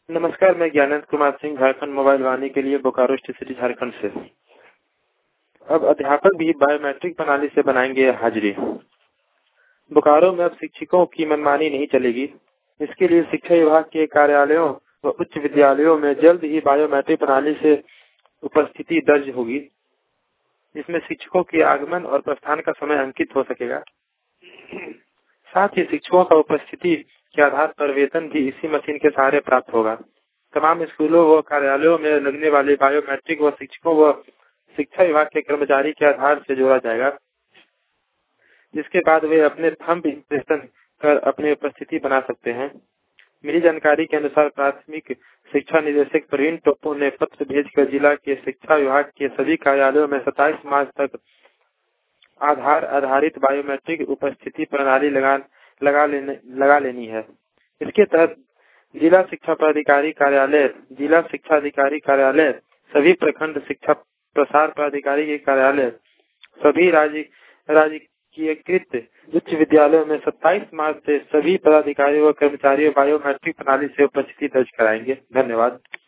नमस्कार, मैं ज्ञानंद कुमार सिंह झारखंड मोबाइल वाणी के लिए बोकारो स्टेशन झारखंड से। अब अध्यापक भी बायोमेट्रिक प्रणाली से बनाएंगे हाजिरी। बोकारो में अब शिक्षकों की मनमानी नहीं चलेगी। इसके लिए शिक्षा विभाग के कार्यालयों व उच्च विद्यालयों में जल्द ही बायोमेट्रिक प्रणाली से उपस्थिति दर्ज होगी। इसमें शिक्षकों के आगमन और प्रस्थान का समय अंकित हो सकेगा। साथ ही शिक्षकों का उपस्थिति के आधार पर वेतन भी इसी मशीन के सहारे प्राप्त होगा। तमाम स्कूलों व कार्यालयों में लगने वाले बायोमेट्रिक व शिक्षकों व शिक्षा विभाग के कर्मचारी के आधार से जोड़ा जाएगा, जिसके बाद वे अपने थंब इम्प्रेशन कर अपनी उपस्थिति बना सकते हैं। मिली जानकारी के अनुसार प्राथमिक शिक्षा निदेशक प्रवीण टोप्पो ने पत्र भेजकर जिला के शिक्षा विभाग के सभी कार्यालयों में 27 मार्च तक आधार आधारित बायोमेट्रिक उपस्थिति प्रणाली लगा लेनी है। इसके तहत जिला शिक्षा प्राधिकारी कार्यालय, जिला शिक्षा अधिकारी कार्यालय, सभी प्रखंड शिक्षा प्रसार प्राधिकारी के कार्यालय, सभी राजकीयकृत उच्च विद्यालयों में 27 मार्च से सभी पदाधिकारी व कर्मचारी बायोमेट्रिक प्रणाली से उपस्थिति दर्ज कराएंगे। धन्यवाद।